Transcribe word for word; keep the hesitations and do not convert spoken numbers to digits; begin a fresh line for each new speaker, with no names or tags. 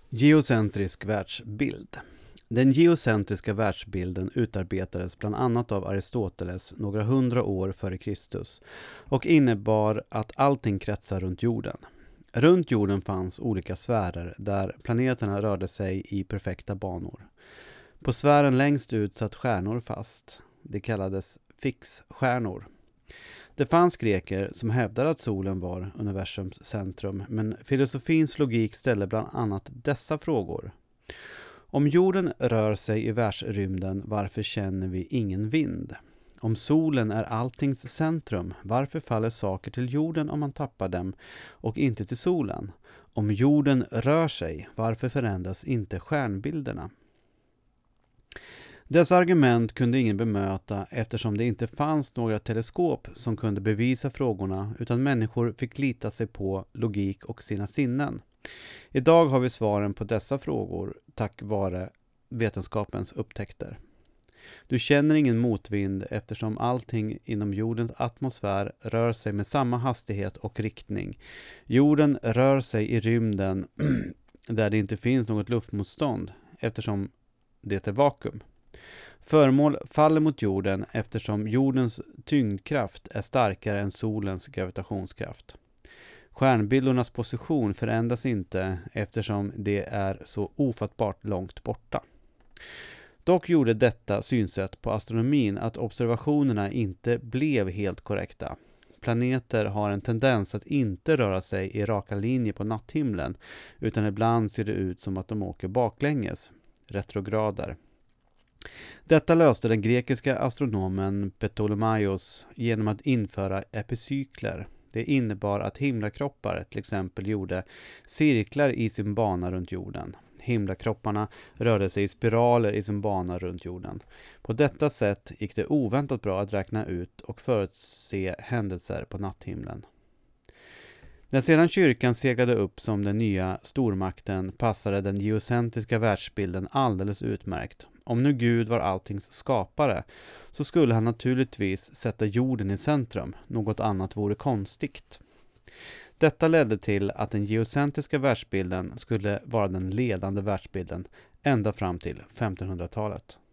Geocentrisk världsbild. Den geocentriska världsbilden utarbetades bland annat av Aristoteles några hundra år före Kristus och innebar att allting kretsar runt jorden. Runt jorden fanns olika sfärer där planeterna rörde sig i perfekta banor. På sfären längst ut satt stjärnor fast. Det kallades fixstjärnor. Det fanns greker som hävdade att solen var universums centrum, men filosofins logik ställer bland annat dessa frågor. Om jorden rör sig i världsrymden, varför känner vi ingen vind? Om solen är alltings centrum, varför faller saker till jorden om man tappar dem och inte till solen? Om jorden rör sig, varför förändras inte stjärnbilderna? Dessa argument kunde ingen bemöta eftersom det inte fanns några teleskop som kunde bevisa frågorna, utan människor fick lita sig på logik och sina sinnen. Idag har vi svaren på dessa frågor tack vare vetenskapens upptäckter. Du känner ingen motvind eftersom allting inom jordens atmosfär rör sig med samma hastighet och riktning. Jorden rör sig i rymden där det inte finns något luftmotstånd eftersom det är vakuum. Föremål faller mot jorden eftersom jordens tyngdkraft är starkare än solens gravitationskraft. Stjärnbildornas position förändras inte eftersom det är så ofattbart långt borta. Dock gjorde detta synsätt på astronomin att observationerna inte blev helt korrekta. Planeter har en tendens att inte röra sig i raka linjer på natthimlen, utan ibland ser det ut som att de åker baklänges, retrograder. Detta löste den grekiska astronomen Ptolemaios genom att införa epicykler. Det innebar att himlakroppar till exempel gjorde cirklar i sin bana runt jorden. Himlakropparna rörde sig i spiraler i sin bana runt jorden. På detta sätt gick det oväntat bra att räkna ut och förutse händelser på natthimlen. När sedan kyrkan seglade upp som den nya stormakten passade den geocentriska världsbilden alldeles utmärkt. Om nu Gud var alltings skapare så skulle han naturligtvis sätta jorden i centrum, något annat vore konstigt. Detta ledde till att den geocentriska världsbilden skulle vara den ledande världsbilden ända fram till femtonhundratalet.